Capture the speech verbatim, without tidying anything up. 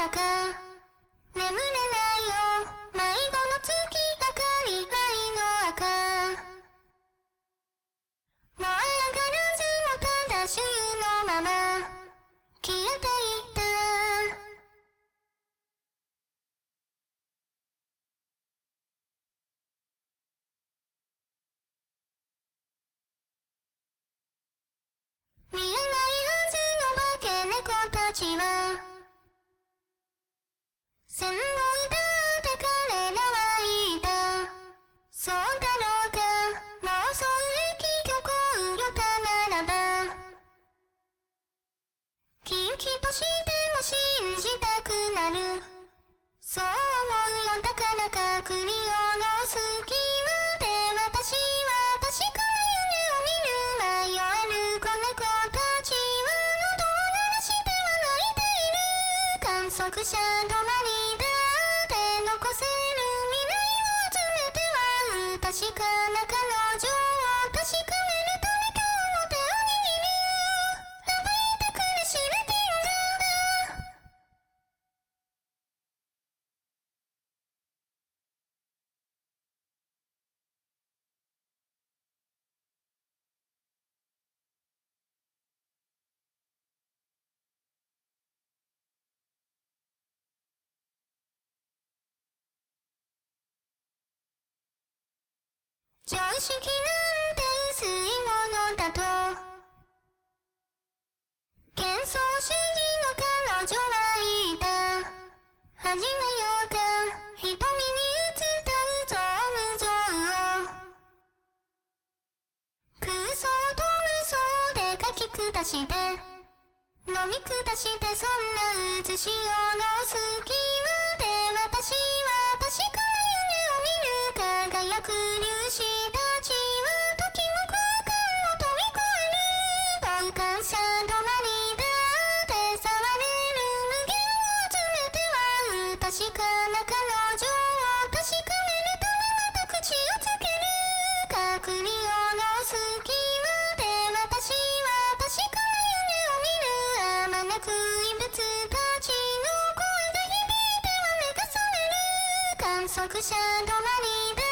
中眠れないよ迷子の月明かり愛の赤燃え上がる図もただ周のまま消えていった見えないはずの化け猫たちは線を歌って彼らは言った。そうだろうかもうそういう曲を歌ならばきっとしても信じたくなるそう思うよだから隠れようの隙間で私は確かな夢を見る迷える子猫たちは喉を鳴らしては泣いている観測者止まりだって残せる未来を詰めては確かな彼女を確かめるため今日も手を握るよ暴いて苦しめているんだ常識なんて薄いものだと幻想主義の彼女は言った始めようか瞳に映ったうぞうむぞうを空想と無双で書き下して飲み下してそんな写しようの隙間で私は確かな夢を見る輝く粒子たちは時も空間を飛び越える傍観者止まりだって触れる無限を詰めては確かな彼女を確かめるためまた口をつける隠れようの隙間で私は確かな夢を見るあまねく異物たちの声が響いては目が覚める観測者止まりだ